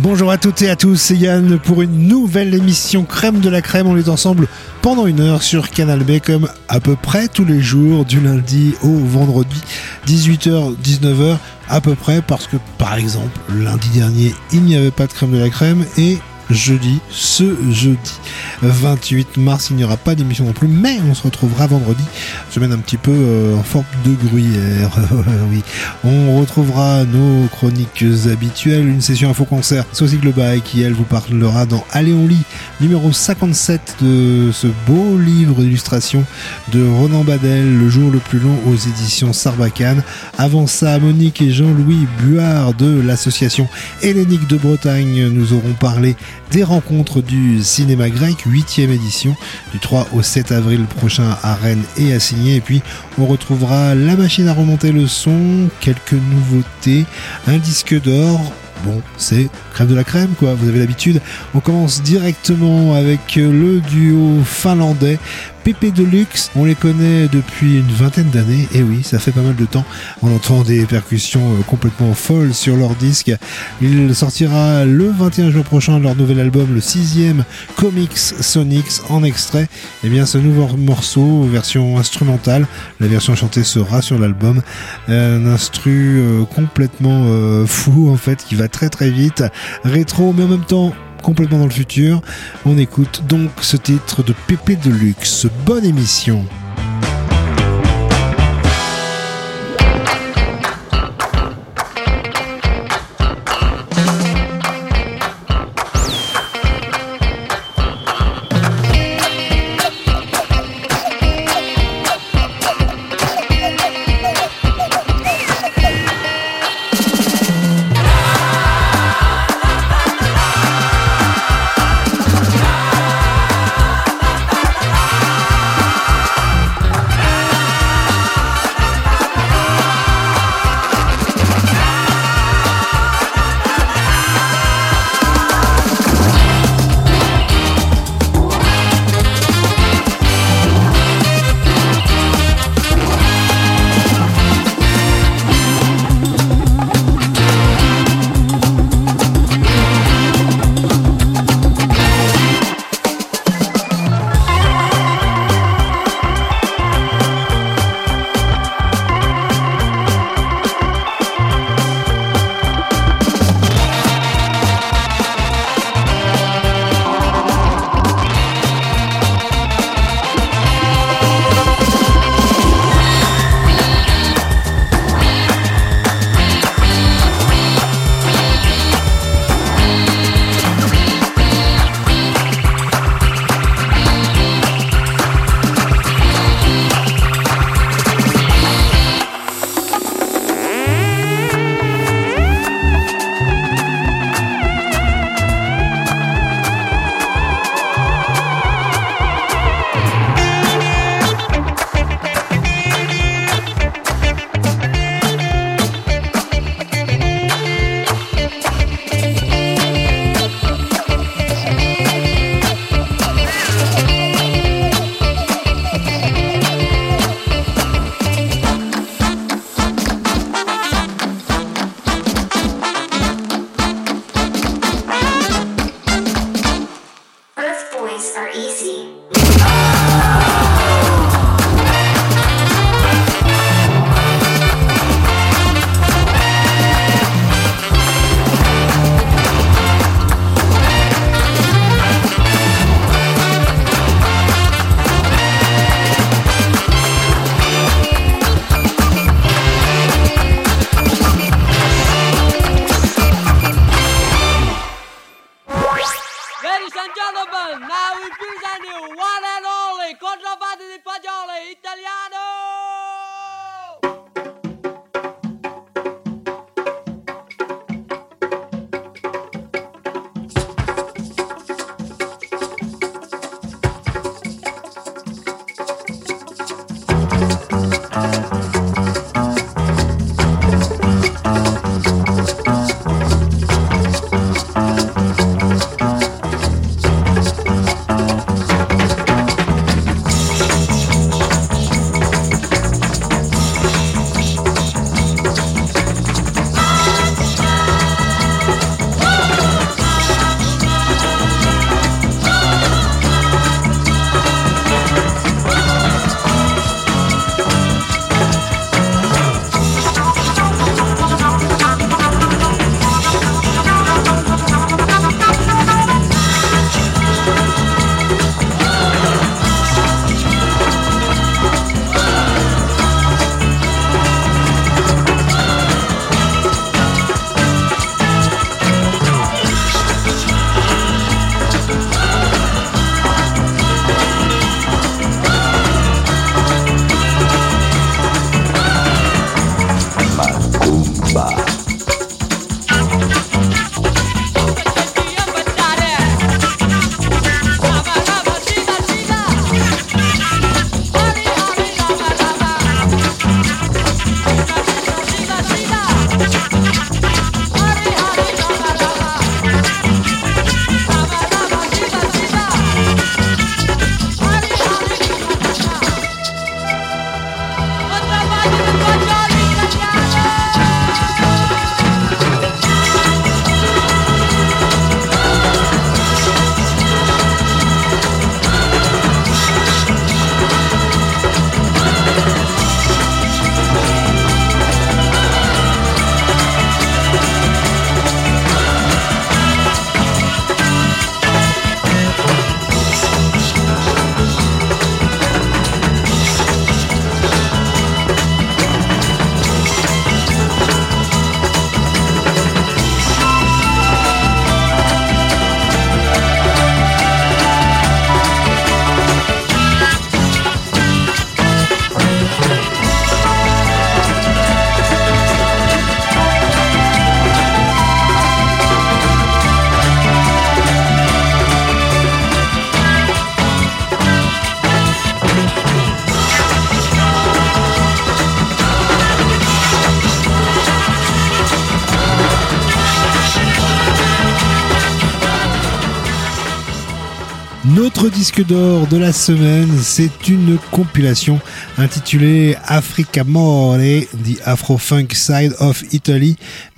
Bonjour à toutes et à tous, c'est Yann pour une nouvelle émission Crème de la Crème. On est ensemble pendant une heure sur Canal B comme à peu près tous les jours du lundi au vendredi 18h 19h à peu près, parce que par exemple lundi dernier il n'y avait pas de Crème de la Crème et ce jeudi 28 mars il n'y aura pas d'émission non plus, mais on se retrouvera vendredi, semaine un petit peu en forme de gruyère. Oui, on retrouvera nos chroniques habituelles, une session info-concert Saucy Globaille qui elle vous parlera dans Allez on lit numéro 57 de ce beau livre d'illustration de Ronan Badel, Le jour le plus long aux éditions Sarbacane. Avant ça, Monique et Jean-Louis Buard de l'association Hellénique de Bretagne nous auront parlé des rencontres du cinéma grec, 8e édition, du 3 au 7 avril prochain à Rennes et à Signé. Et puis on retrouvera la machine à remonter le son, quelques nouveautés, un disque d'or. Bon, c'est crème de la crème quoi, vous avez l'habitude. On commence directement avec le duo finlandais Pépé Deluxe. On les connaît depuis une vingtaine d'années, et oui, ça fait pas mal de temps. On entend des percussions complètement folles sur leur disque. Il sortira le 21 juin prochain leur nouvel album, le 6e Comics Sonics. En extrait, eh bien, ce nouveau morceau, version instrumentale. La version chantée sera sur l'album. Un instru complètement fou en fait, qui va très très vite, rétro mais en même temps complètement dans le futur. On écoute donc ce titre de Pépé Deluxe. Bonne émission. Notre disque d'or de la semaine, c'est une compilation intitulée Africa More, The Afro-Funk Side of Italy,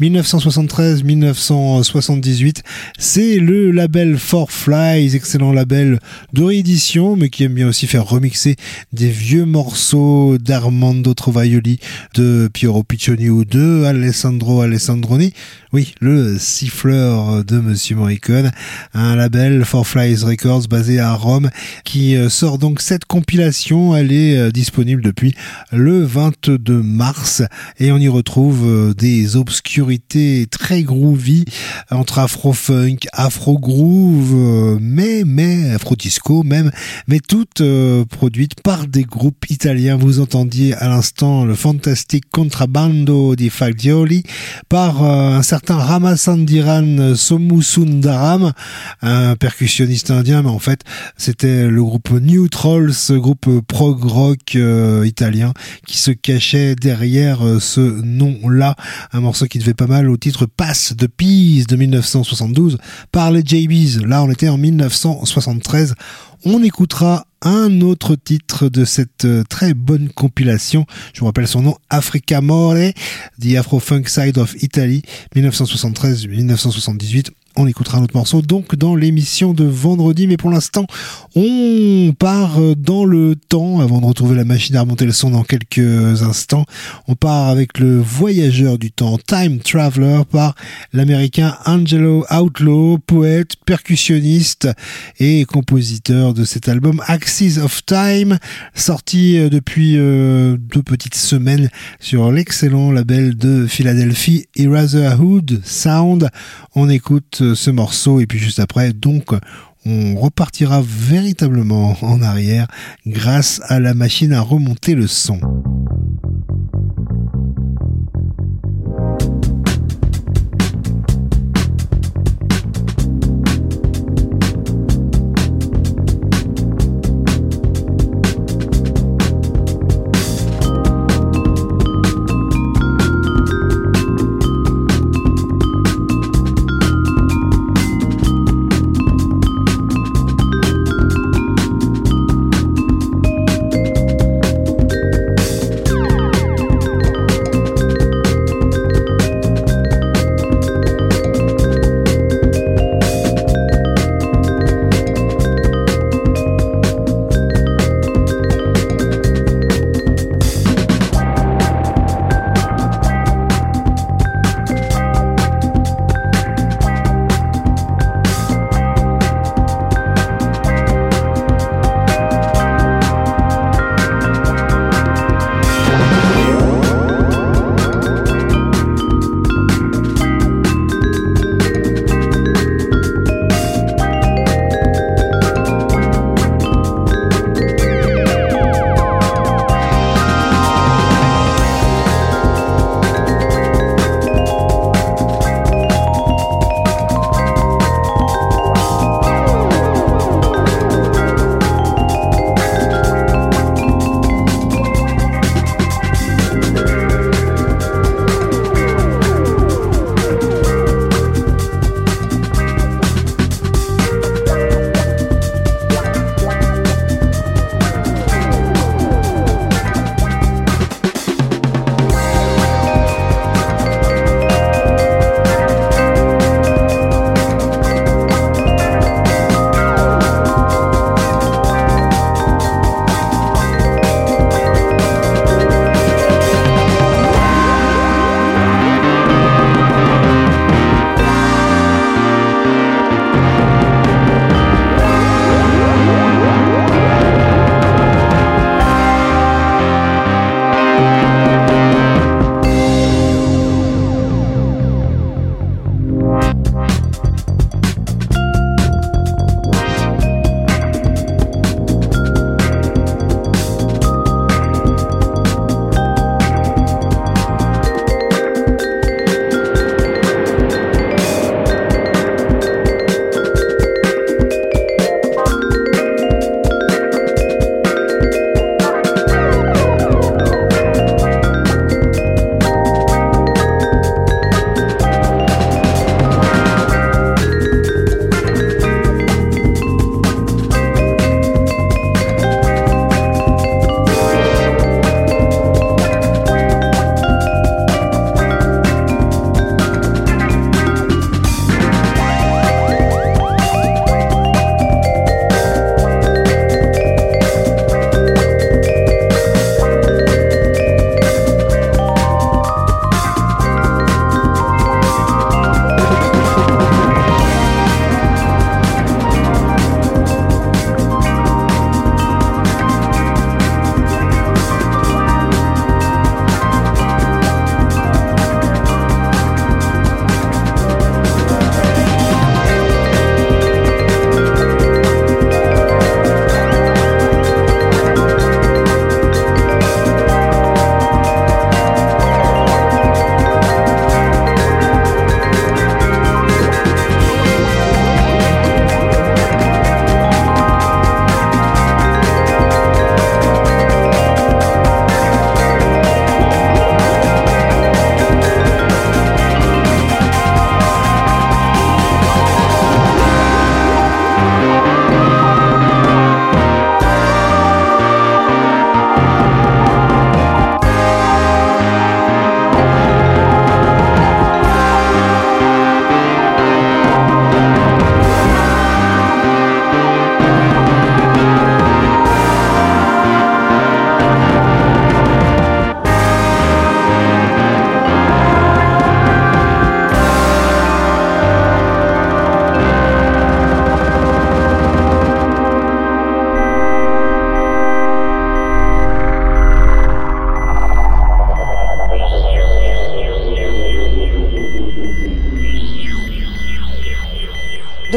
1973-1978. C'est le label Four Flies, excellent label de réédition, mais qui aime bien aussi faire remixer des vieux morceaux d'Armando Trovaioli, de Piero Piccioni ou de Alessandro Alessandroni. Oui, le siffleur de Monsieur Morricone. Un label Four Flies Records basé à Rome qui sort donc cette compilation. Elle est disponible depuis le 22 mars et on y retrouve des obscurités très groovy entre afro-funk, afro-groove, mais afro-disco même, mais toutes produites par des groupes italiens. Vous entendiez à l'instant le fantastique Contrabbando di Fagioli par un certain Ramasandiran Somusundaram, un percussionniste indien, mais en fait c'était le groupe New Trolls, ce groupe prog rock italien qui se cachait derrière ce nom-là. Un morceau qui devait pas mal au titre Pass de Peace de 1972 par les JBs. Là on était en 1973. On écoutera un autre titre de cette très bonne compilation. Je vous rappelle son nom, Africa More, The Afro-Funk Side of Italy, 1973-1978. On écoutera un autre morceau donc dans l'émission de vendredi, mais pour l'instant on part dans le temps avant de retrouver la machine à remonter le son dans quelques instants. On part avec le voyageur du temps, Time Traveler, par l'américain Angelo Outlaw, poète, percussionniste et compositeur de cet album Axis of Time, sorti depuis 2 petites semaines sur l'excellent label de Philadelphie Eraserhead Sound. On écoute ce morceau et puis juste après donc on repartira véritablement en arrière grâce à la machine à remonter le son.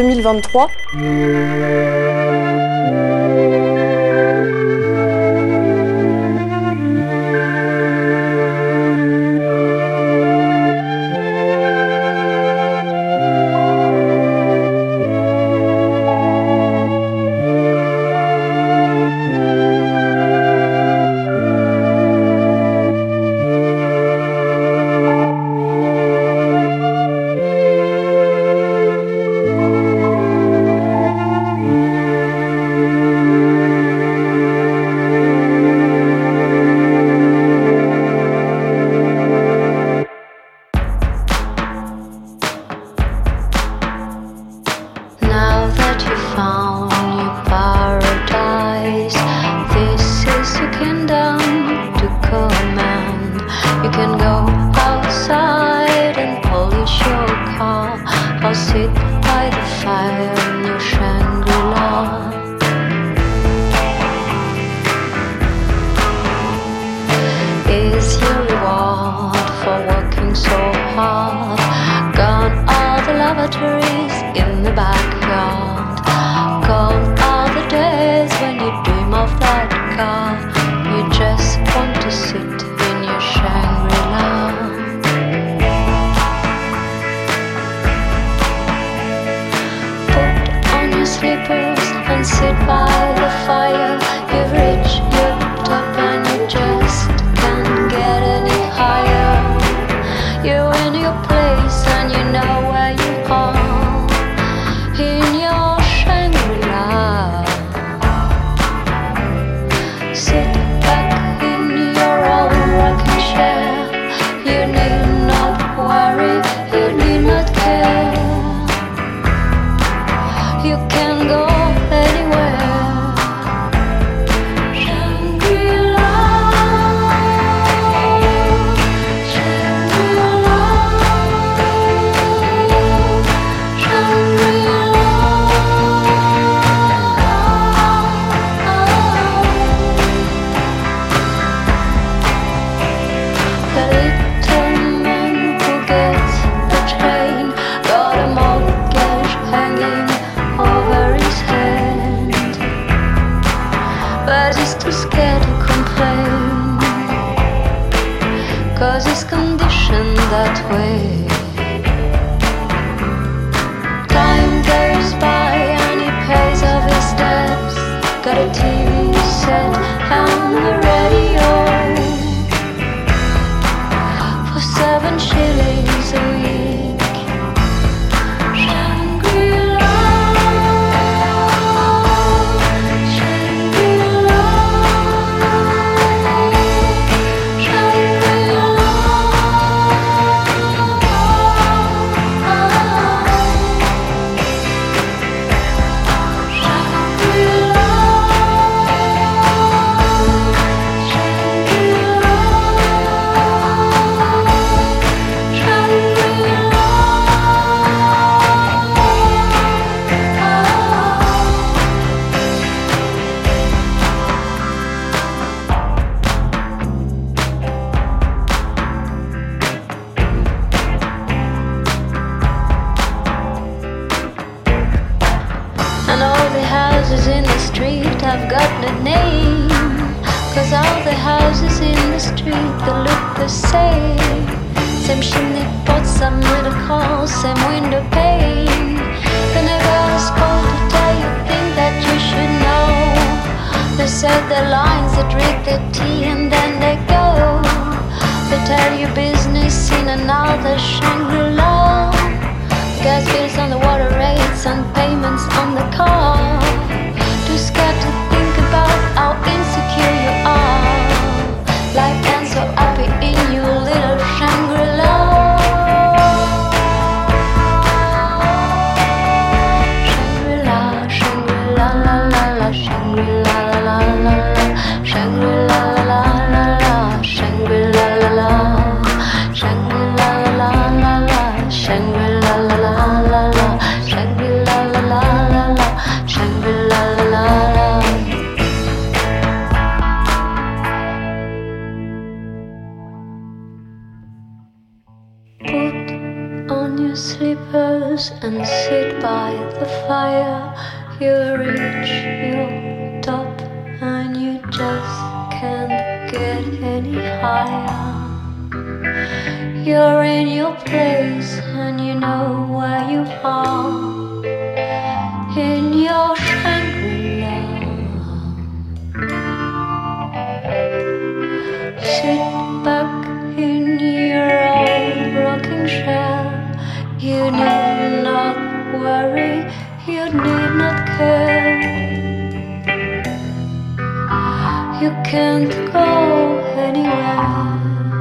2023. your slippers and sit by the fire. You reach your top and you just can't get any higher. You're in your place and you know where you are. In your Shangri-La, sit back in your old rocking chair. You need not worry, you need not care. You can't go anywhere.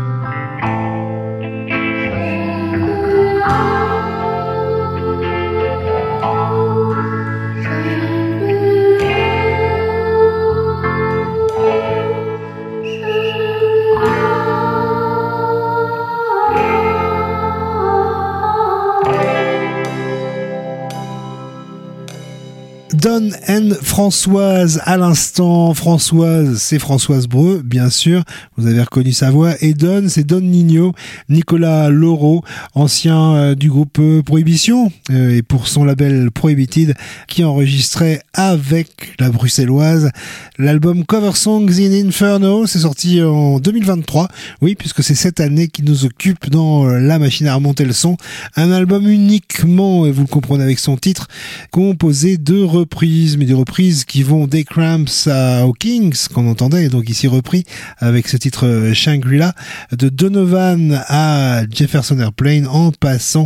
Don and Françoise à l'instant. Françoise, c'est Françoise Breu, bien sûr. Vous avez reconnu sa voix. Et Don, c'est Don Nino, Nicolas Laureau, ancien du groupe Prohibition, et pour son label Prohibited, qui enregistrait avec la bruxelloise l'album Cover Songs in Inferno. C'est sorti en 2023. Oui, puisque c'est cette année qui nous occupe dans la machine à remonter le son. Un album uniquement, et vous le comprenez avec son titre, composé de reprises, mais des reprises qui vont des Cramps aux Kings, qu'on entendait, donc ici repris avec ce titre Shangri-La, de Donovan à Jefferson Airplane, en passant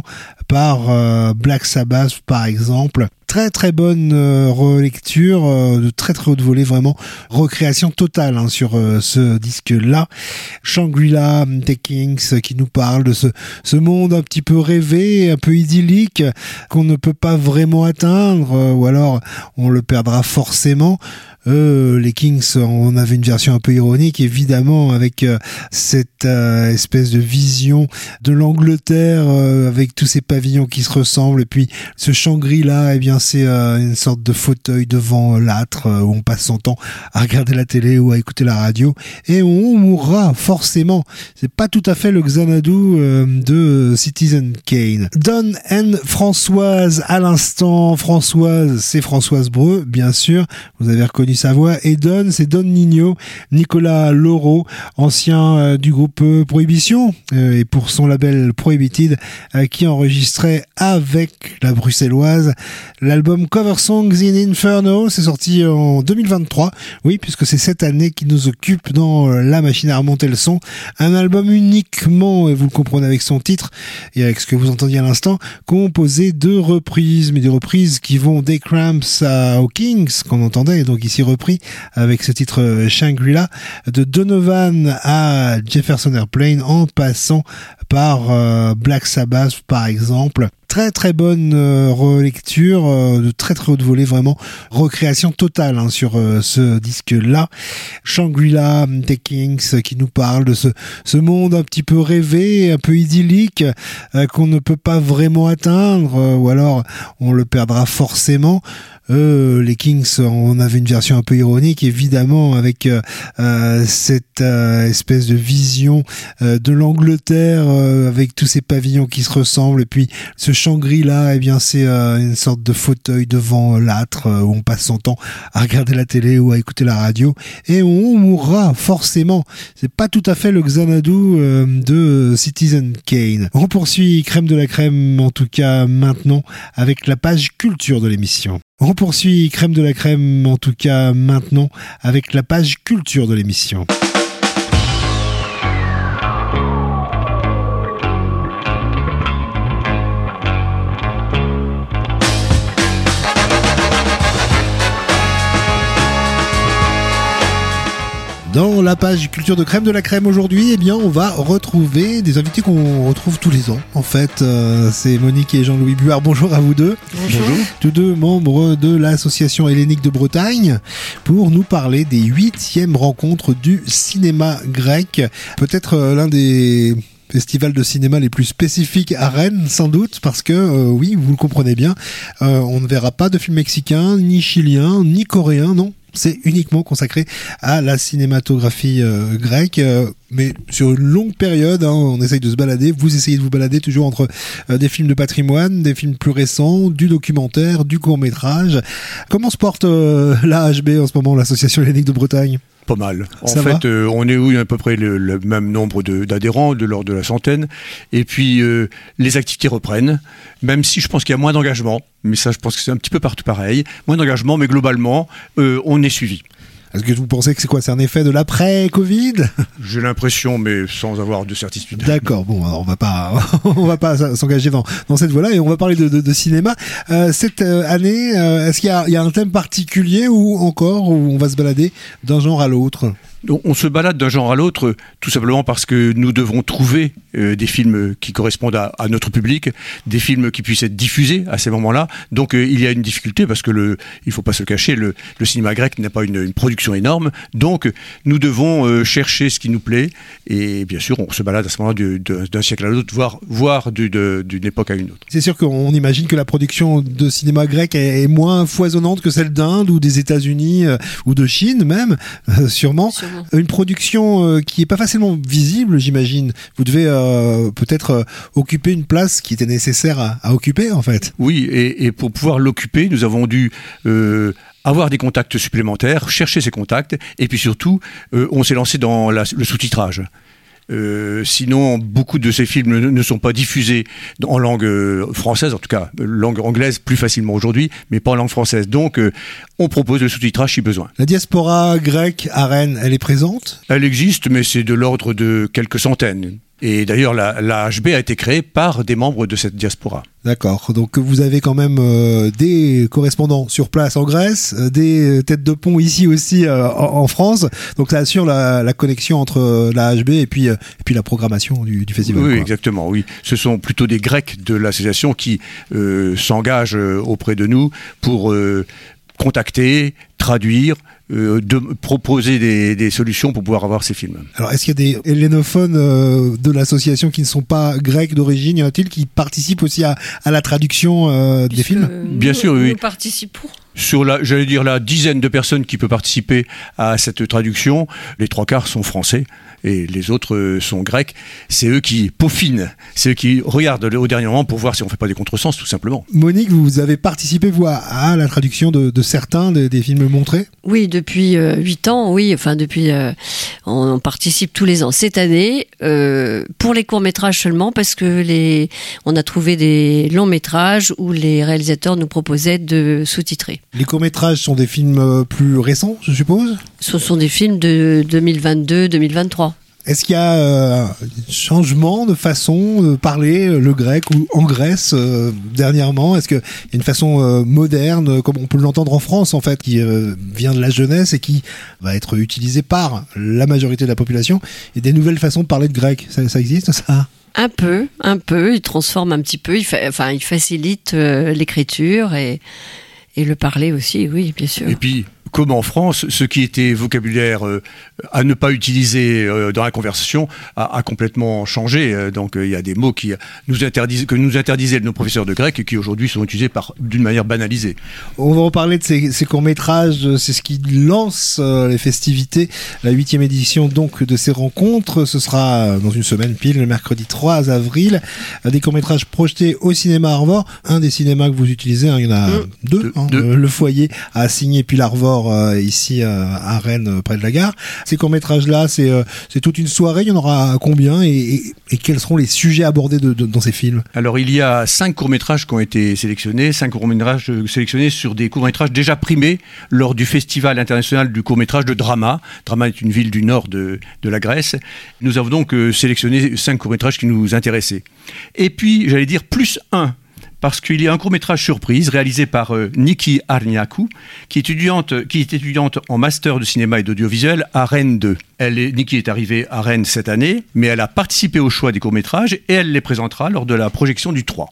par Black Sabbath par exemple. Très très bonne relecture, de très très haute volée, vraiment recréation totale sur ce disque-là. Shangri-La, des Kings, qui nous parle de ce monde un petit peu rêvé, un peu idyllique, qu'on ne peut pas vraiment atteindre, ou alors on le perdra forcément. Les Kings, on avait une version un peu ironique, évidemment, avec cette espèce de vision de l'Angleterre, avec tous ces pavillons qui se ressemblent, et puis ce Shangri-La, eh bien c'est une sorte de fauteuil devant l'âtre, où on passe son temps à regarder la télé ou à écouter la radio, et on mourra forcément. C'est pas tout à fait le Xanadu de Citizen Kane. Don and Françoise à l'instant. Françoise, c'est Françoise Breu, bien sûr. Vous avez reconnu sa voix. Et Don, c'est Don Nino, Nicolas Laureau, ancien du groupe Prohibition, et pour son label Prohibited, qui enregistrait avec la bruxelloise l'album Cover Songs in Inferno. C'est sorti en 2023. Oui, puisque c'est cette année qui nous occupe dans la machine à remonter le son. Un album uniquement, et vous le comprenez avec son titre et avec ce que vous entendiez à l'instant, composé de reprises, mais des reprises qui vont des Cramps aux Kings, qu'on entendait, donc ici repris avec ce titre Shangri-La, de Donovan à Jefferson Airplane, en passant par Black Sabbath par exemple. Très très bonne relecture, de très très haute volée, vraiment recréation totale sur ce disque-là. Shangri-La, des Kings, qui nous parle de ce monde un petit peu rêvé, un peu idyllique, qu'on ne peut pas vraiment atteindre, ou alors on le perdra forcément. Les Kings, on avait une version un peu ironique, évidemment, avec cette espèce de vision de l'Angleterre, avec tous ces pavillons qui se ressemblent, et puis ce Shangri-La, eh bien c'est une sorte de fauteuil devant l'âtre, où on passe son temps à regarder la télé ou à écouter la radio, et on mourra forcément. C'est pas tout à fait le Xanadu de Citizen Kane. On poursuit crème de la crème, en tout cas maintenant, avec la page culture de l'émission. On poursuit crème de la crème, en tout cas maintenant, avec la page culture de l'émission. Dans la page culture de crème de la crème aujourd'hui, eh bien, on va retrouver des invités qu'on retrouve tous les ans. En fait, c'est Monique et Jean-Louis Buard. Bonjour à vous deux. Bonjour. Tous deux membres de l'association hellénique de Bretagne, pour nous parler des 8e rencontres du cinéma grec. Peut-être l'un des festivals de cinéma les plus spécifiques à Rennes, sans doute, parce que, oui, vous le comprenez bien, on ne verra pas de films mexicains, ni chiliens, ni coréens, non ? c'est uniquement consacré à la cinématographie grecque, mais sur une longue période, on essaye de se balader, vous essayez de vous balader toujours entre des films de patrimoine, des films plus récents, du documentaire, du court-métrage. Comment se porte l'AHB en ce moment, l'Association hellénique de Bretagne ? Pas mal. En Ça fait, on est à peu près le même nombre d'adhérents, de l'ordre de la centaine. Et puis, les activités reprennent, même si je pense qu'il y a moins d'engagement. Mais ça, je pense que c'est un petit peu partout pareil. Moins d'engagement, mais globalement, on est suivi. Est-ce que vous pensez que c'est quoi ? C'est un effet de l'après-Covid ? J'ai l'impression, mais sans avoir de certitude. D'accord, bon, alors on va pas s'engager dans cette voie-là et on va parler de cinéma. Cette année, est-ce qu'il y a un thème particulier ou encore où on va se balader d'un genre à l'autre ? On se balade d'un genre à l'autre tout simplement parce que nous devons trouver des films qui correspondent à notre public, des films qui puissent être diffusés à ces moments-là. Donc il y a une difficulté parce que il faut pas se le cacher, le cinéma grec n'a pas une production énorme. Donc nous devons chercher ce qui nous plaît et bien sûr on se balade à ce moment-là d'un siècle à l'autre, voire d'une époque à une autre. C'est sûr qu'on imagine que la production de cinéma grec est moins foisonnante que celle d'Inde ou des États-Unis ou de Chine même, sûrement. Une production qui est pas facilement visible, j'imagine. Vous devez peut-être occuper une place qui était nécessaire à occuper, en fait. Oui, et pour pouvoir l'occuper, nous avons dû avoir des contacts supplémentaires, chercher ces contacts, et puis surtout, on s'est lancé dans le sous-titrage. Sinon, beaucoup de ces films ne sont pas diffusés en langue française, en tout cas langue anglaise plus facilement aujourd'hui, mais pas en langue française. Donc, on propose le sous-titrage si besoin. La diaspora grecque à Rennes, elle est présente ? Elle existe, mais c'est de l'ordre de quelques centaines. Et d'ailleurs, la HB a été créée par des membres de cette diaspora. D'accord. Donc vous avez quand même des correspondants sur place en Grèce, des têtes de pont ici aussi en France. Donc ça assure la connexion entre la HB et puis la programmation du festival. Oui, quoi. exactement. Oui, ce sont plutôt des Grecs de l'association qui s'engagent auprès de nous pour contacter, traduire, de proposer des solutions pour pouvoir avoir ces films. Alors, est-ce qu'il y a des hellénophones de l'association qui ne sont pas grecs d'origine ? Y en a-t-il qui participent aussi à la traduction des films ? Bien sûr, oui. Nous participons. Sur la dizaine de personnes qui peuvent participer à cette traduction, les 3/4 sont français et les autres sont grecs. C'est eux qui peaufinent, c'est eux qui regardent au dernier moment pour voir si on ne fait pas des contresens, tout simplement. Monique, vous avez participé, vous, à la traduction de certains des films montrés ? Oui, depuis 8 ans, oui. Enfin, depuis, on participe tous les ans. Cette année, pour les courts-métrages seulement, parce que on a trouvé des longs-métrages où les réalisateurs nous proposaient de sous-titrer. Les courts-métrages sont des films plus récents, je suppose ? Ce sont des films de 2022-2023. Est-ce qu'il y a un changement de façon de parler le grec ou en Grèce dernièrement ? Est-ce qu'il y a une façon moderne, comme on peut l'entendre en France en fait, qui vient de la jeunesse et qui va être utilisée par la majorité de la population, et des nouvelles façons de parler de grec ? Ça existe, ça ? Un peu. Il transforme un petit peu. Il facilite l'écriture et le parler aussi, oui, bien sûr. Et puis, comme en France, ce qui était vocabulaire à ne pas utiliser dans la conversation a complètement changé. Donc il y a des mots que nous interdisaient nos professeurs de grec et qui aujourd'hui sont utilisés d'une manière banalisée. On va reparler de ces courts-métrages, c'est ce qui lance les festivités, la 8e édition donc de ces rencontres. Ce sera dans une semaine pile, le mercredi 3 avril. Des courts-métrages projetés au cinéma Arvor, un des cinémas que vous utilisez, il y en a deux. Le Foyer à Signé puis l'Arvor ici à Rennes près de la gare. Ces courts-métrages-là, c'est toute une soirée, il y en aura combien et quels seront les sujets abordés dans ces films ? Alors il y a 5 courts-métrages qui ont été sélectionnés, 5 courts-métrages sélectionnés sur des courts-métrages déjà primés lors du Festival international du court-métrage de Drama. Drama est une ville du nord de la Grèce. Nous avons donc sélectionné 5 courts-métrages qui nous intéressaient. Et puis, j'allais dire plus un, parce qu'il y a un court-métrage surprise réalisé par Niki Arniakou, qui est étudiante en master de cinéma et d'audiovisuel à Rennes 2. Niki est arrivée à Rennes cette année, mais elle a participé au choix des courts-métrages et elle les présentera lors de la projection du 3.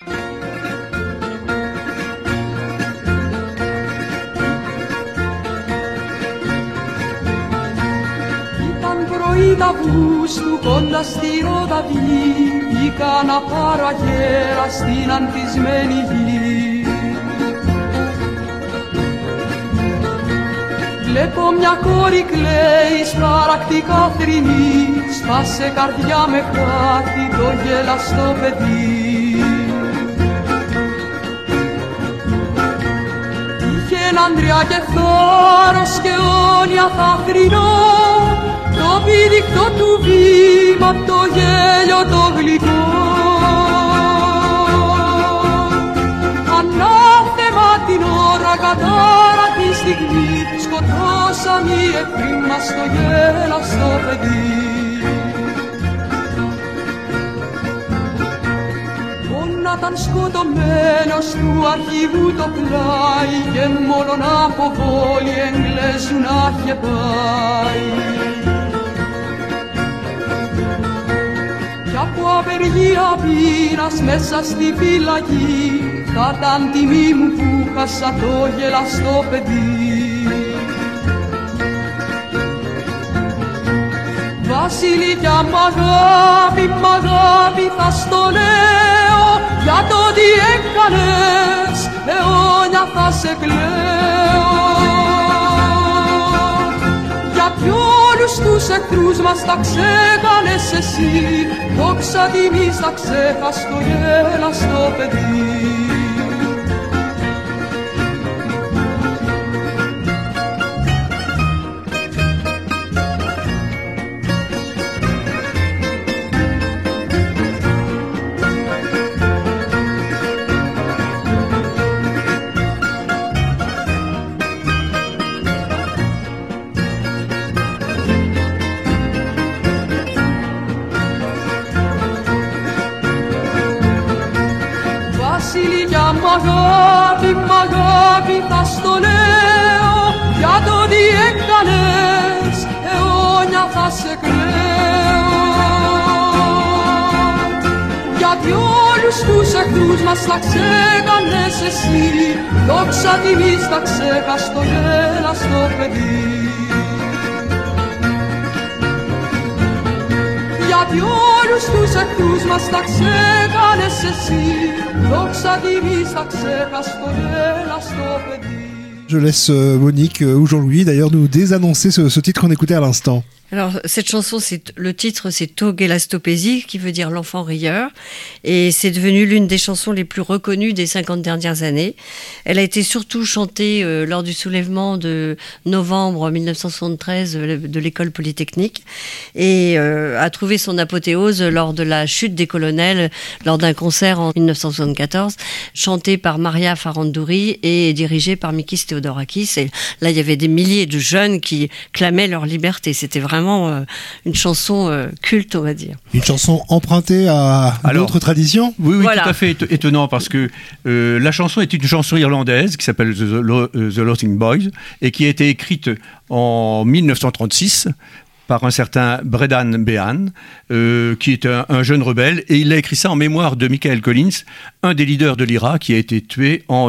Αυγούστου κοντά στη Ρόδαβη Ήκα πάρω αγέρα στην ανθισμένη γη Βλέπω μια κόρη κλαίει, σπαρακτικά θρηνή, σπάσε καρδιά με χάτι το γελαστό παιδί. Είχε άντρια και θάρρος και αιώνια θα θρηνώ, το πήδηκτο του βήμα, το γέλιο το γλυκό. Ανάθεμα την ώρα, κατάρα τη στιγμή, σκοτώσαν οι εχθροί μας το γέλαστο παιδί. Ήταν σκοτωμένος του αρχηγού το πλάι και μόνον από πόλη Εγγλέζου να είχε πάει. Κι από απεργία πείνας μέσα στη φυλακή θα ήταν τιμή μου που χάσα το γελαστό παιδί. Βασιλικιά μ' αγάπη θα στο λέω, για το τι έκανες αιώνια θα σε κλαίω. Γιατί όλους τους εχθρούς μας τα ξέκανες εσύ, δόξα τιμής θα ξέχας το γέλαστο παιδί. Μ' αγάπη θα στο λέω, για το τι έκανες αιώνια θα σε κλαίω. Γιατί όλους τους εχθρούς μας τα ξέκανες εσύ, δόξα τιμής θα ξέχας το γέλαστο παιδί. Γιατί όλους τους εχθρούς μας τα ξέκανες εσύ, δόξα τιμής θα ξέχας το γέλαστο παιδί. Je laisse Monique ou Jean-Louis d'ailleurs nous désannoncer ce titre qu'on écoutait à l'instant. Alors, cette chanson, le titre, c'est To Gelastopésie, qui veut dire l'enfant rieur. Et c'est devenu l'une des chansons les plus reconnues des 50 dernières années. Elle a été surtout chantée lors du soulèvement de novembre 1973 de l'école polytechnique et a trouvé son apothéose lors de la chute des colonels lors d'un concert en 1974, chanté par Maria Farandouri et dirigé par Mikis Theodorakis. Et là, il y avait des milliers de jeunes qui clamaient leur liberté. C'était vraiment une chanson culte, on va dire. Une chanson empruntée à d'autres traditions ? Oui, voilà. Tout à fait étonnant parce que la chanson est une chanson irlandaise qui s'appelle The Lothing Boys et qui a été écrite en 1936 par un certain Bredan Behan, qui est un jeune rebelle, et il a écrit ça en mémoire de Michael Collins, un des leaders de l'IRA qui a été tué en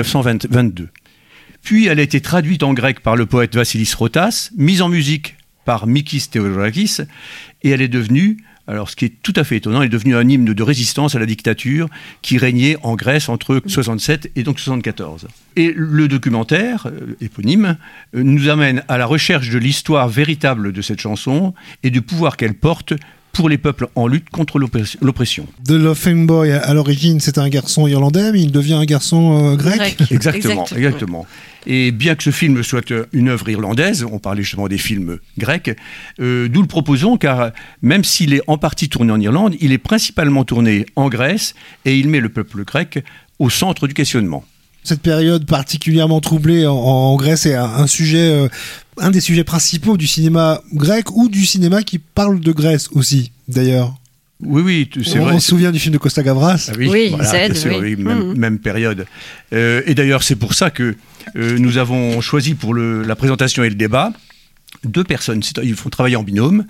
1922. Puis elle a été traduite en grec par le poète Vassilis Rotas, mise en musique par Mikis Theodorakis, et elle est devenue, alors ce qui est tout à fait étonnant, elle est devenue un hymne de résistance à la dictature qui régnait en Grèce entre 67 et donc 74. Et le documentaire éponyme nous amène à la recherche de l'histoire véritable de cette chanson et du pouvoir qu'elle porte pour les peuples en lutte contre l'oppression. The Laughing Boy, à l'origine, c'est un garçon irlandais, mais il devient un garçon grec. Exactement. Et bien que ce film soit une œuvre irlandaise, on parlait justement des films grecs, nous le proposons car même s'il est en partie tourné en Irlande, il est principalement tourné en Grèce et il met le peuple grec au centre du questionnement. Cette période particulièrement troublée en Grèce est un sujet, un des sujets principaux du cinéma grec ou du cinéma qui parle de Grèce aussi, d'ailleurs. Oui, c'est vrai. On se souvient du film de Costa Gavras. Ah oui, voilà, Zed, bien sûr, oui. Même période. Et d'ailleurs, c'est pour ça que nous avons choisi pour la présentation et le débat deux personnes. Ils font travailler en binôme.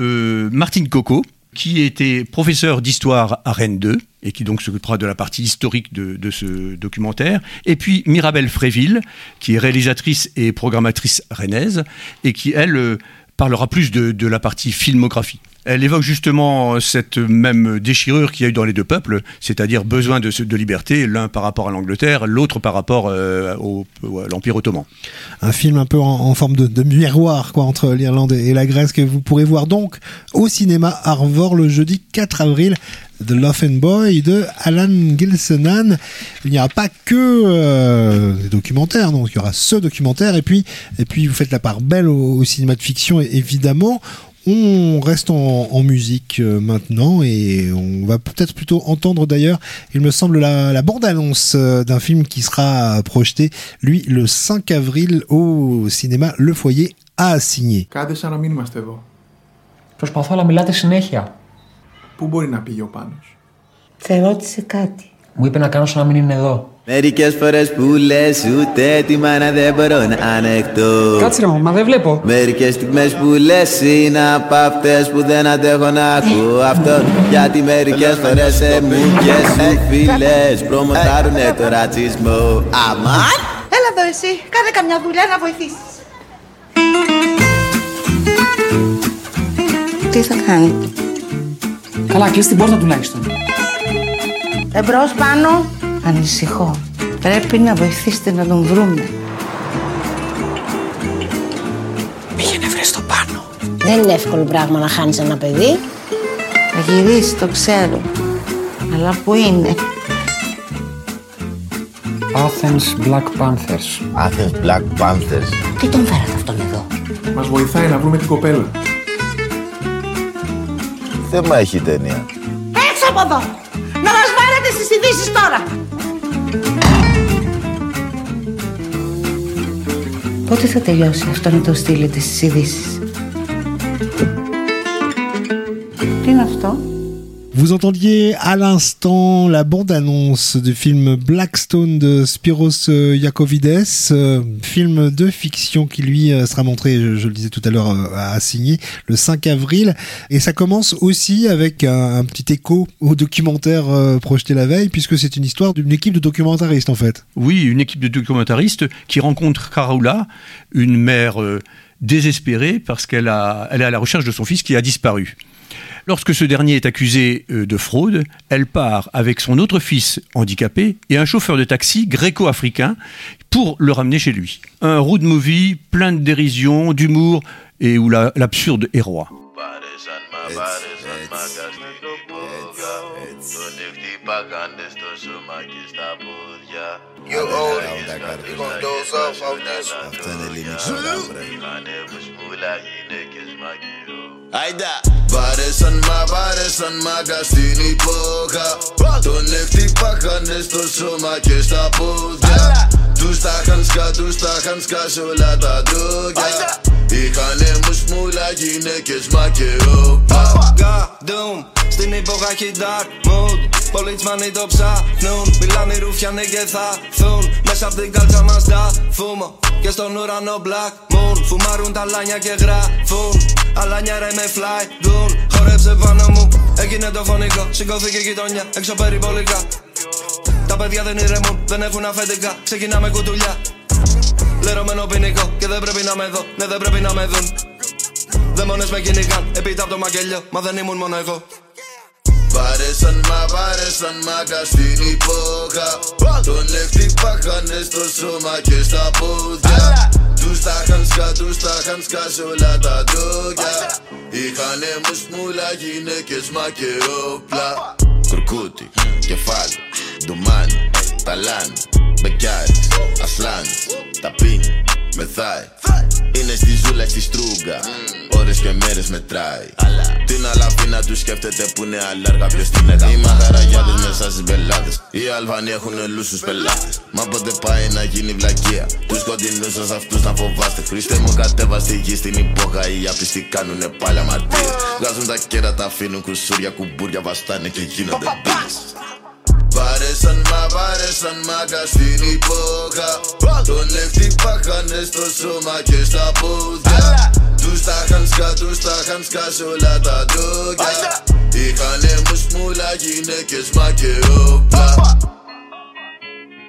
Martine Coco, qui était professeur d'histoire à Rennes 2 et qui donc s'occupera de la partie historique de ce documentaire. Et puis Mirabelle Fréville, qui est réalisatrice et programmatrice rennaise et qui, elle, parlera plus de la partie filmographie. Elle évoque justement cette même déchirure qu'il y a eu dans les deux peuples, c'est-à-dire besoin de liberté, l'un par rapport à l'Angleterre, l'autre par rapport à l'Empire ottoman. Un film un peu en forme de miroir entre l'Irlande et la Grèce que vous pourrez voir donc au cinéma Arvor le jeudi 4 avril. The Laughing Boy de Alan Gilsenan. Il n'y aura pas que des documentaires, donc il y aura ce documentaire et puis vous faites la part belle au cinéma de fiction évidemment. On reste en musique maintenant et on va peut-être plutôt entendre d'ailleurs, il me semble, la bande-annonce d'un film qui sera projeté, lui, le 5 avril au cinéma Le Foyer à Assigné. Κάντε σαν να μην είμαστε εδώ. Προσπαθώ να μιλάτε συνέχεια. Πού μπορεί να πήγε ο Πάνος? Θα ρώτησε κάτι. Μου είπε να κάνω σαν να μην είναι εδώ. Μερικές φορές που λες ούτε τη μάνα δεν μπορώ να ανεχτώ. Κάτσε ρε μα δεν βλέπω. Μερικές στιγμές που λες είναι απ' αυτές που δεν αντέχω να ακούω αυτό. Γιατί μερικές φορές σε μου και σου φίλες προμοτάρουνε το ρατσισμό. Αμάν! Έλα εδώ εσύ, κάνε καμιά δουλειά να βοηθήσεις. Τι θα κάνει? Καλά, κλείς την πόρτα τουλάχιστον. Εμπρός πάνω. Ανησυχώ. Πρέπει να βοηθήσετε να τον βρούμε. Πήγαινε βρες το πάνω. Δεν είναι εύκολο πράγμα να χάνεις ένα παιδί. Θα γυρίσει, το ξέρω. Αλλά πού είναι? Athens Black Panthers. Athens Black Panthers. Τι τον φέρατε αυτόν εδώ? Μας βοηθάει να βρούμε την κοπέλα. Θέμα έχει η ταινία. Έξω από εδώ! Να μας βάλετε στις ειδήσεις τώρα! Πότε θα τελειώσει αυτό να το στείλετε στις ειδήσεις? Τι είναι αυτό? Vous entendiez à l'instant la bande-annonce du film Blackstone de Spyros Yakovides, film de fiction qui lui sera montré, je le disais tout à l'heure, à Assigné le 5 avril. Et ça commence aussi avec un petit écho au documentaire projeté la veille, puisque c'est une histoire d'une équipe de documentaristes en fait. Oui, une équipe de documentaristes qui rencontre Karaoula, une mère désespérée parce qu'elle est à la recherche de son fils qui a disparu. Lorsque ce dernier est accusé de fraude, elle part avec son autre fils handicapé et un chauffeur de taxi gréco-africain pour le ramener chez lui. Un road movie plein de dérision, d'humour et où l'absurde est roi. Βάρεσαν μάγκα στην υπόχα. Τον χτυπάχανε στο σώμα και στα πόδια. Τους τα είχαν σκάσει όλα τα ντρόγια. Είχανε μουσμούλα, γυναίκες μα και όπα. Γκαντούμ, στην υπόχα έχει dark mood. Πολιτσμάνοι το ψάχνουν. Μιλάνε οι ρούφιανε και θα θουν. Μέσα απ' την κάλτσα μας τα φούμο. Και στον ουρανό black moon. Φουμάρουν τα λάνια και γράφουν. Αλάνια ρε με fly gun. Χορέψε πάνω μου, έγινε το φωνικό. Σηκώθηκε η γειτονιά, έξω περιπολικά. Τα παιδιά δεν ηρεμούν, δεν έχουν αφεντικά. Ξεκινάμε κουτουλιά. Λερωμένο ποινικό και δεν πρέπει να με δω. Ναι, δεν πρέπει να με δουν. Δαίμονες με κυνηγάν, επίτα από το μαγγελιό. Μα δεν ήμουν μόνο εγώ. Βάρεσαν μάγκα στην υπόχα. Τον χτυπάχανε στο σώμα και στα πόδια. Τους τα είχαν σκάσει όλα τα ντρόγια. Είχανε μουσμούλα, γυναίκες μα και όπλα. Κουρκούτι, κεφάλι, ντομάνι, ταλάνι, μπεκιάρι, ασλάνι, ταπίνι, μεθάει. Είναι στη ζούλα, στη στρούγκα. Ώρες και μέρες μετράει. Την αλαφίνα του σκέφτεται που είναι αλλάργα. Ποιος την έκανε? Οι μαγαραγιάδες μέσα στις μπελάτες. Οι Αλβανοί έχουν ελούς στους πελάτες. Μα πότε πάει να γίνει βλακεία? Τους κοντινούς σας αυτούς να φοβάστε. Χριστέ μου κατέβα στη γη στην υπόχα. Οι άπιστοι κάνουνε πάλι αμαρτίες. Βγάζουν τα κέρατα, αφήνουν κουσούρια, κουμπούρια, βαστάνε και γίνονται μπις. Βάρεσαν μάγκα στην υπόχα. Τον χτυπάχανε στο σώμα και στα πόδια. Τους τα είχαν σκάσει όλα τα ντρόγια. Είχανε μουσμούλα, γυναίκες μα και όπλα.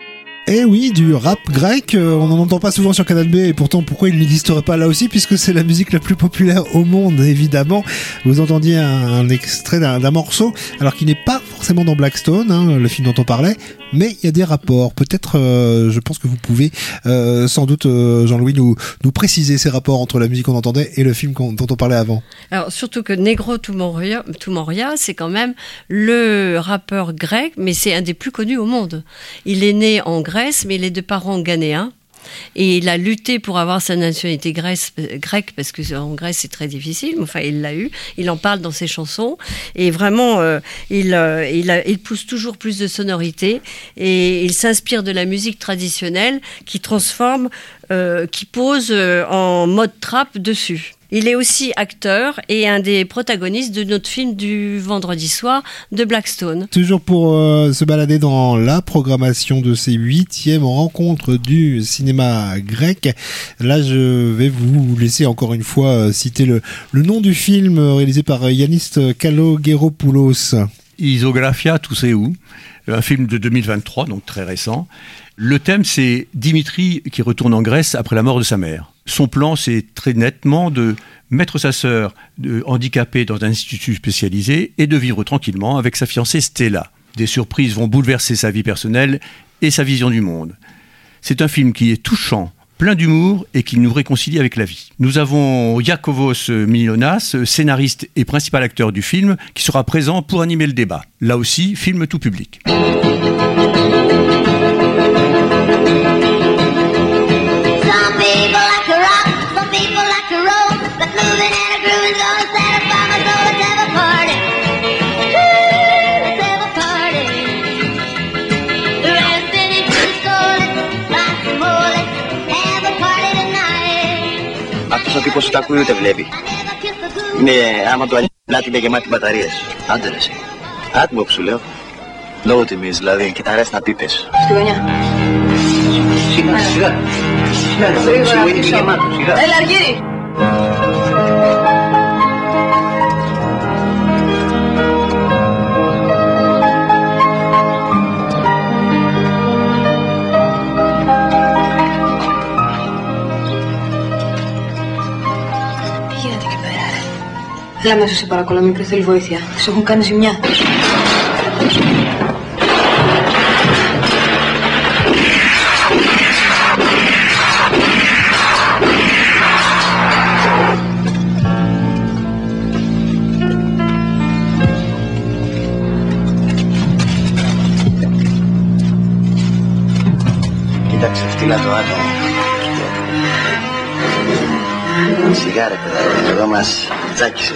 Eh oui, du rap grec, on n'en entend pas souvent sur Canal B, et pourtant pourquoi il n'existerait pas là aussi, puisque c'est la musique la plus populaire au monde, évidemment. Vous entendiez un extrait d'un morceau, alors qu'il n'est pas forcément dans Black Stone, hein, le film dont on parlait, mais il y a des rapports. Peut-être, je pense que vous pouvez sans doute, Jean-Louis, nous préciser ces rapports entre la musique qu'on entendait et le film dont on parlait avant. Alors surtout que Negro Toumoria, c'est quand même le rappeur grec, mais c'est un des plus connus au monde. Il est né en Grèce, mais il est de parents ghanéens. Et il a lutté pour avoir sa nationalité grecque, parce que en Grèce c'est très difficile, mais enfin il l'a eu, il en parle dans ses chansons, et vraiment il pousse toujours plus de sonorité, et il s'inspire de la musique traditionnelle qui transforme, qui pose en mode trap dessus. Il est aussi acteur et un des protagonistes de notre film du vendredi soir de Black Stone. Toujours pour se balader dans la programmation de ces 8e rencontres du cinéma grec. Là, je vais vous laisser encore une fois citer le nom du film réalisé par Yannis Kalogeropoulos. Isographia Touséou, un film de 2023, donc très récent. Le thème, c'est Dimitri qui retourne en Grèce après la mort de sa mère. Son plan, c'est très nettement de mettre sa sœur handicapée dans un institut spécialisé et de vivre tranquillement avec sa fiancée Stella. Des surprises vont bouleverser sa vie personnelle et sa vision du monde. C'est un film qui est touchant, plein d'humour et qui nous réconcilie avec la vie. Nous avons Iakovos Milonas, scénariste et principal acteur du film, qui sera présent pour animer le débat. Là aussi, film tout public. Αυτός ο τύπος ούτε ακούει ούτε βλέπει. Είναι άμα το αλάτι είναι γεμάτη μπαταρίες. Άντε ρε εσύ. Άτιμο που σου λέω. Λόγω τιμής δηλαδή και τα ρέστα πίπες. Στη γωνιά. Σιγά, σιγά. Σιγά, είναι και γεμάτο. Έλα Αργύρι. Έλα μέσα σε παρακαλώ, μικρή θέλει βοήθεια. Της έχουν κάνει ζημιά. Κοίταξε, φτύλα το άτομο. Σιγά ρε παιδάκι, εδώ μας τσάκισες.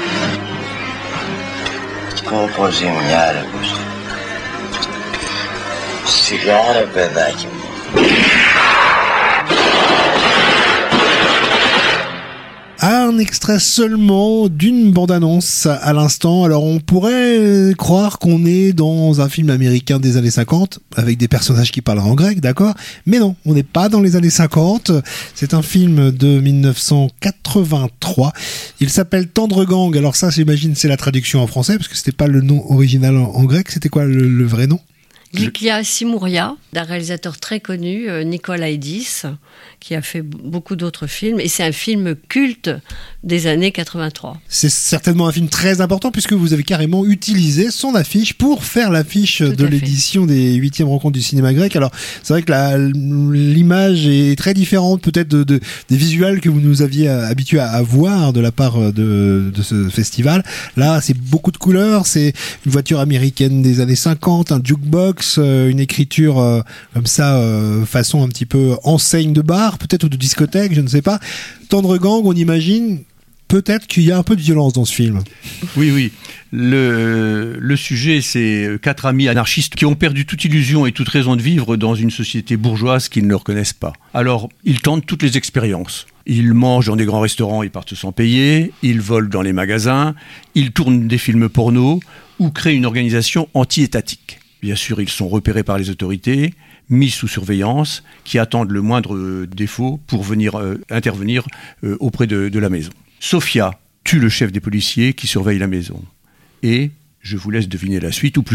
Πω ζημιά ρε πως. Σιγά ρε παιδάκι μου. Un extrait seulement d'une bande-annonce à l'instant. Alors on pourrait croire qu'on est dans un film américain des années 50 avec des personnages qui parlent en grec, d'accord ? Mais non, on n'est pas dans les années 50. C'est un film de 1983. Il s'appelle Tendre Gang. Alors ça, j'imagine, c'est la traduction en français parce que c'était pas le nom original en grec. C'était quoi le vrai nom ? Lykia Simouria, d'un réalisateur très connu, Nikolaïdis, qui a fait beaucoup d'autres films. Et c'est un film culte des années 83. C'est certainement un film très important puisque vous avez carrément utilisé son affiche pour faire l'affiche de l'édition des 8e rencontres du cinéma grec. Alors, c'est vrai que l'image est très différente peut-être des visuels que vous nous aviez habitués à voir de la part de ce festival. Là, c'est beaucoup de couleurs. C'est une voiture américaine des années 50, un jukebox, une écriture comme ça, façon un petit peu enseigne de bar, peut-être, ou de discothèque, je ne sais pas. Tendre Gang, on imagine peut-être qu'il y a un peu de violence dans ce film. Oui. Le sujet, c'est 4 amis anarchistes qui ont perdu toute illusion et toute raison de vivre dans une société bourgeoise qu'ils ne reconnaissent pas. Alors, ils tentent toutes les expériences. Ils mangent dans des grands restaurants, ils partent sans payer, ils volent dans les magasins, ils tournent des films porno ou créent une organisation anti-étatique. Bien sûr, ils sont repérés par les autorités, mis sous surveillance, qui attendent le moindre défaut pour venir intervenir auprès de la maison. Sofia tue le chef des policiers qui surveille la maison. Et je vous laisse deviner la suite, ou plutôt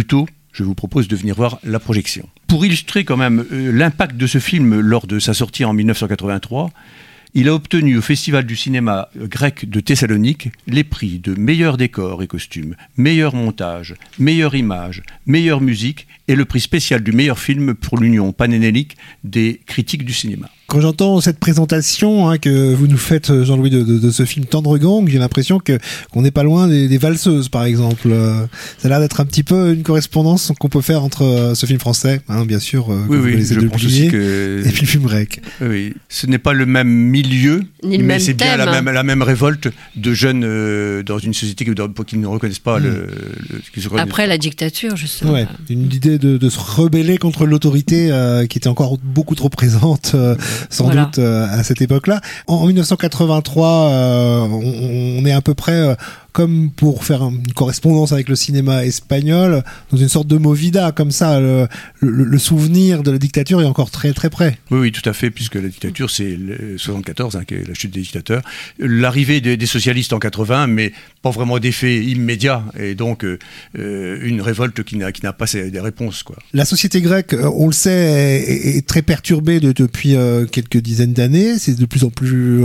je vous propose de venir voir la projection. Pour illustrer quand même l'impact de ce film lors de sa sortie en 1983, il a obtenu au Festival du cinéma grec de Thessalonique les prix de meilleur décor et costumes, meilleur montage, meilleure image, meilleure musique et le prix spécial du meilleur film pour l'Union panhellénique des critiques du cinéma. Quand j'entends cette présentation que vous nous faites, Jean-Louis, de ce film Tendre Gang, j'ai l'impression qu'on n'est pas loin des valseuses, par exemple. Ça a l'air d'être un petit peu une correspondance qu'on peut faire entre ce film français, bien sûr, oui, je pense aussi que... et puis le film grec. Oui, ce n'est pas le même milieu, mais c'est bien la même révolte de jeunes dans une société qui ne reconnaissent pas Après la dictature, justement. Ouais, une idée de se rebeller contre l'autorité qui était encore beaucoup trop présente. Sans doute à cette époque-là. En 1983, on est à peu près comme pour faire une correspondance avec le cinéma espagnol, dans une sorte de movida, comme ça, le souvenir de la dictature est encore très très près. Oui, tout à fait, puisque la dictature, c'est 74, qui est la chute des dictateurs. L'arrivée des socialistes en 80, mais pas vraiment d'effet immédiat, et donc une révolte qui n'a pas des réponses, quoi. La société grecque, on le sait, est très perturbée depuis quelques dizaines d'années. C'est de plus en plus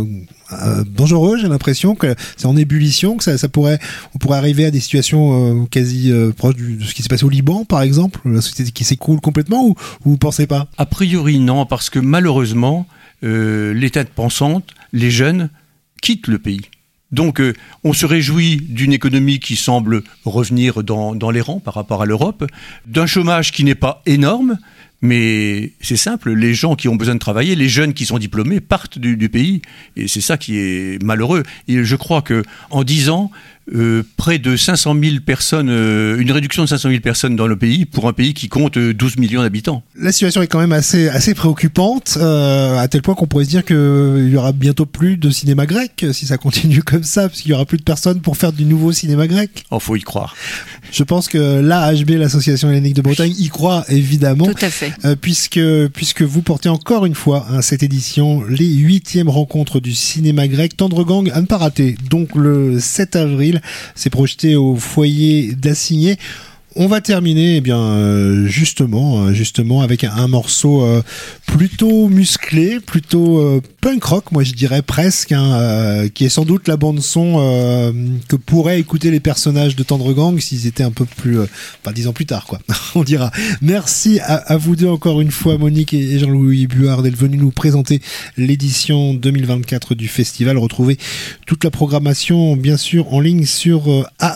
dangereux, j'ai l'impression que c'est en ébullition, que on pourrait arriver à des situations quasi proches de ce qui s'est passé au Liban, par exemple, la société qui s'écroule complètement, ou vous pensez pas? A priori non, parce que malheureusement, les têtes pensantes, les jeunes, quittent le pays. Donc on se réjouit d'une économie qui semble revenir dans les rangs par rapport à l'Europe, d'un chômage qui n'est pas énorme, mais c'est simple, les gens qui ont besoin de travailler, les jeunes qui sont diplômés partent du pays, et c'est ça qui est malheureux. Et je crois qu'en 10 ans, près de 500 000 personnes, une réduction de 500 000 personnes dans le pays, pour un pays qui compte 12 millions d'habitants. La situation est quand même assez préoccupante, à tel point qu'on pourrait se dire qu'il y aura bientôt plus de cinéma grec, si ça continue comme ça, parce qu'il y aura plus de personnes pour faire du nouveau cinéma grec. Oh, faut y croire. Je pense que l'AHB, l'Association hellénique de Bretagne, y croit évidemment. Tout à fait. Puisque vous portez encore une fois cette édition, les 8e rencontres du cinéma grec, Tendre Gang à ne pas rater. Donc le 7 avril, c'est projeté au foyer d'Assigné. On va terminer justement avec un morceau plutôt musclé, plutôt punk rock, moi je dirais presque, qui est sans doute la bande son que pourraient écouter les personnages de Tendre Gang s'ils étaient un peu plus 10 ans plus tard, quoi. On dira. Merci à vous deux encore une fois, Monique et Jean-Louis Buard, d'être venus nous présenter l'édition 2024 du festival. Retrouvez toute la programmation bien sûr en ligne sur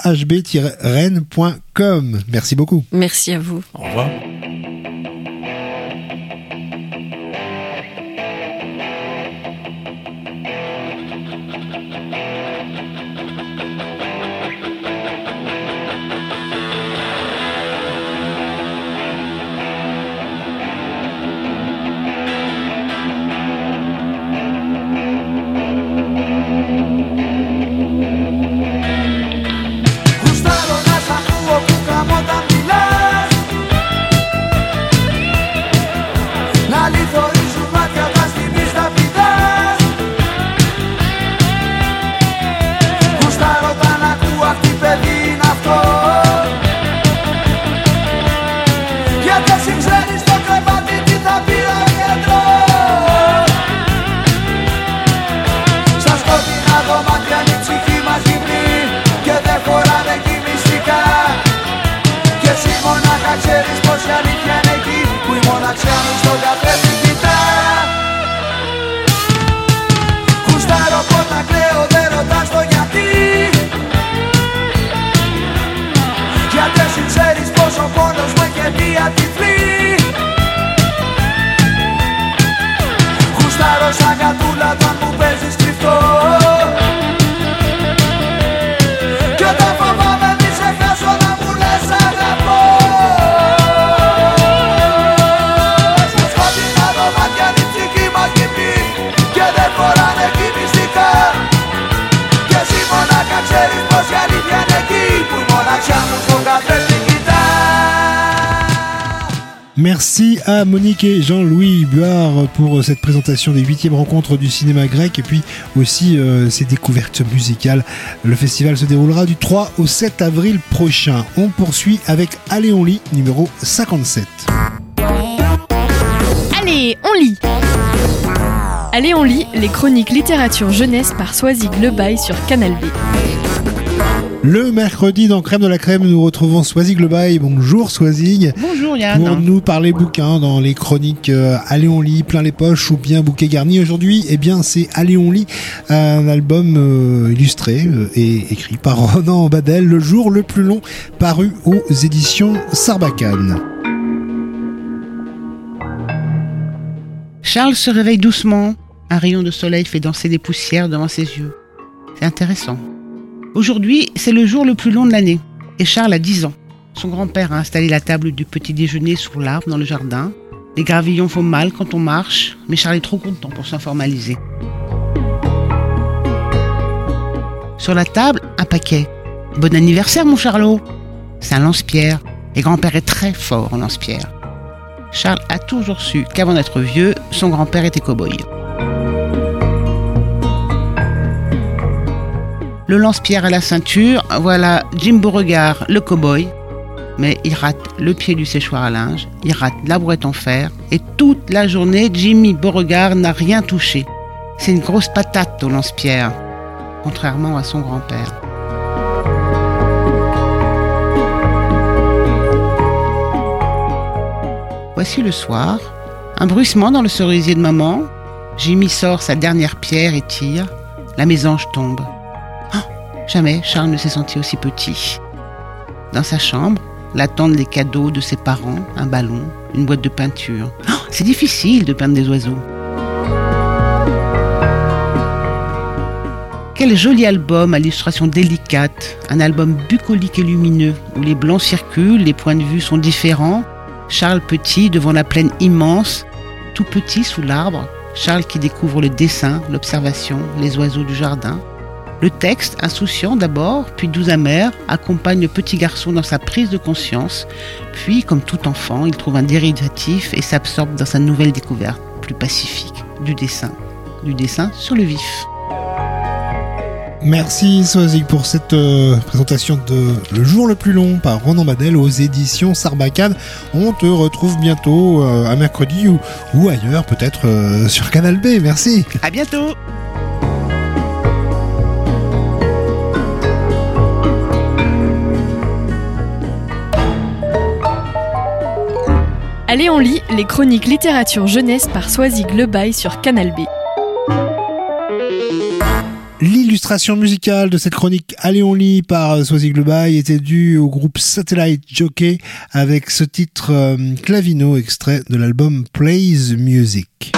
ahb-rennes.com. Merci beaucoup. Merci à vous. Au revoir. Γουστάρω να σ' ακούω που κάνω όταν μιλάς. Merci à Monique et Jean-Louis Buard pour cette présentation des 8e rencontres du cinéma grec et puis aussi ces découvertes musicales. Le festival se déroulera du 3 au 7 avril prochain. On poursuit avec Allez on lit, numéro 57. Allez, on lit. Allez, on lit les chroniques littérature jeunesse par Soisig Lebaille sur Canal B. Le mercredi dans Crème de la Crème, nous retrouvons Soisig Lebaille. Bonjour Soisig. Bonjour Yann. Pour nous parler bouquins dans les chroniques Allez on lit, plein les poches ou bien bouquet garni. Aujourd'hui, eh bien c'est Allez on lit, un album illustré et écrit par Ronan Badel, Le jour le plus long, paru aux éditions Sarbacane. Charles se réveille doucement. Un rayon de soleil fait danser des poussières devant ses yeux. C'est intéressant. Aujourd'hui, c'est le jour le plus long de l'année. Et Charles a 10 ans. Son grand-père a installé la table du petit déjeuner sous l'arbre dans le jardin. Les gravillons font mal quand on marche, mais Charles est trop content pour s'en formaliser. Sur la table, un paquet. Bon anniversaire mon Charlot. C'est un lance-pierre. Et grand-père est très fort en lance-pierre. Charles a toujours su qu'avant d'être vieux, son grand-père était cow-boy. Le lance-pierre à la ceinture, voilà Jim Beauregard, le cow-boy. Mais il rate le pied du séchoir à linge, il rate la brouette en fer, et toute la journée, Jimmy Beauregard n'a rien touché. C'est une grosse patate au lance-pierre, contrairement à son grand-père. Voici le soir, un bruissement dans le cerisier de maman. Jimmy sort sa dernière pierre et tire. La mésange tombe. Jamais Charles ne s'est senti aussi petit. Dans sa chambre, l'attendent les cadeaux de ses parents, un ballon, une boîte de peinture. C'est difficile de peindre des oiseaux. Quel joli album à l'illustration délicate, un album bucolique et lumineux, où les blancs circulent, les points de vue sont différents. Charles petit devant la plaine immense, tout petit sous l'arbre, Charles qui découvre le dessin, l'observation, les oiseaux du jardin. Le texte, insouciant d'abord, puis doux amer, accompagne le petit garçon dans sa prise de conscience. Puis, comme tout enfant, il trouve un dérivatif et s'absorbe dans sa nouvelle découverte, plus pacifique, du dessin sur le vif. Merci Soisig pour cette présentation de Le jour le plus long par Ronan Badel aux éditions Sarbacane. On te retrouve bientôt à mercredi ou ailleurs, peut-être sur Canal B. Merci. À bientôt. Allez, on lit les chroniques littérature jeunesse par Soisig Lebaille sur Canal B. L'illustration musicale de cette chronique Allez on lit par Soisig Lebaille était due au groupe Satellite Jockey avec ce titre Clavino, extrait de l'album Plays Music.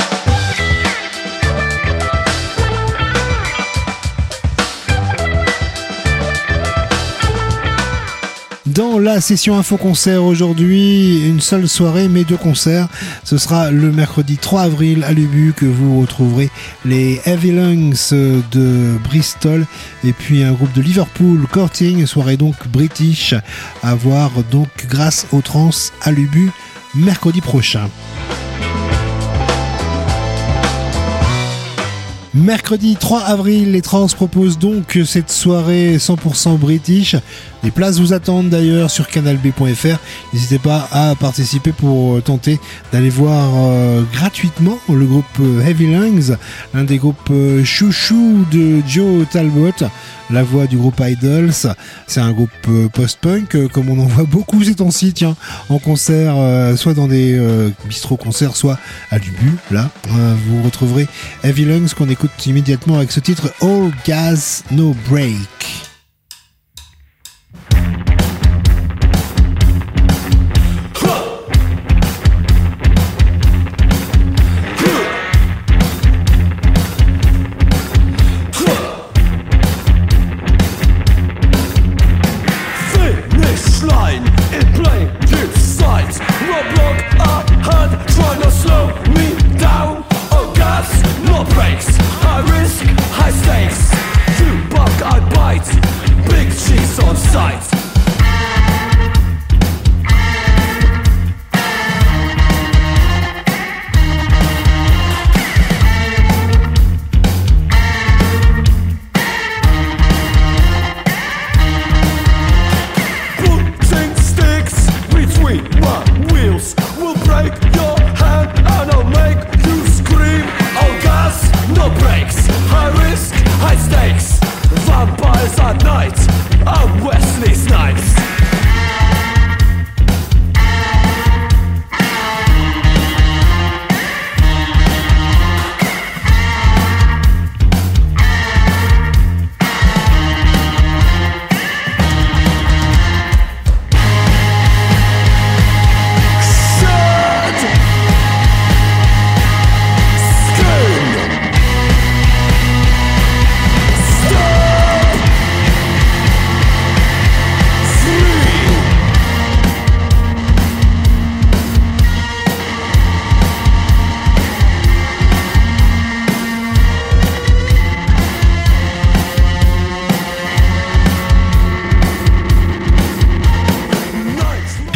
Dans la session info-concert aujourd'hui, une seule soirée mais 2 concerts. Ce sera le mercredi 3 avril à l'Ubu que vous retrouverez les Heavy Lungs de Bristol et puis un groupe de Liverpool, Courting, soirée donc british à voir donc grâce aux trans à l'Ubu mercredi prochain. Mercredi 3 avril, les Trans proposent donc cette soirée 100% british. Les places vous attendent d'ailleurs sur canalb.fr. N'hésitez pas à participer pour tenter d'aller voir gratuitement le groupe Heavy Lungs, l'un des groupes chouchou de Joe Talbot, la voix du groupe Idols. C'est un groupe post-punk comme on en voit beaucoup ces temps-ci, tiens, en concert, soit dans des bistrots-concerts, soit à l'Ubu. Là, vous retrouverez Heavy Lungs qu'on écoute immédiatement avec ce titre All Gas No Break.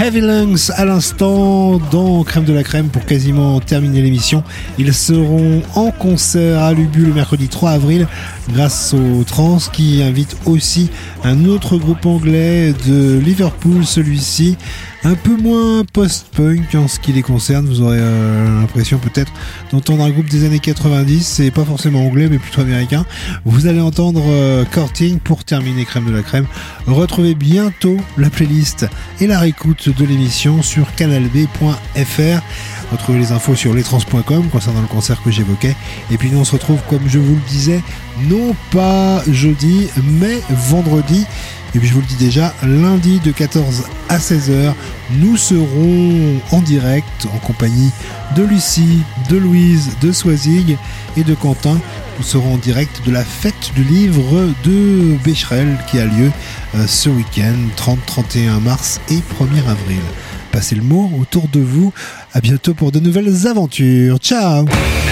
Heavy Lungs à l'instant dans Crème de la Crème pour quasiment terminer l'émission. Ils seront en concert à Lubu le mercredi 3 avril grâce au Trans qui invite aussi un autre groupe anglais de Liverpool, celui-ci un peu moins post-punk en ce qui les concerne. Vous aurez l'impression peut-être d'entendre un groupe des années 90, c'est pas forcément anglais mais plutôt américain. Vous allez entendre Courting pour terminer Crème de la Crème. Retrouvez bientôt la playlist et la réécoute de l'émission sur canalb.fr. Retrouvez les infos sur lestrans.com concernant le concert que j'évoquais. Et puis nous on se retrouve, comme je vous le disais, non pas jeudi mais vendredi. Et puis je vous le dis déjà, lundi de 14 à 16h, nous serons en direct en compagnie de Lucie, de Louise, de Swazig et de Quentin. Nous serons en direct de la fête du livre de Becherel qui a lieu ce week-end, 30, 31 mars et 1er avril. Passez le mot autour de vous. À bientôt pour de nouvelles aventures. Ciao!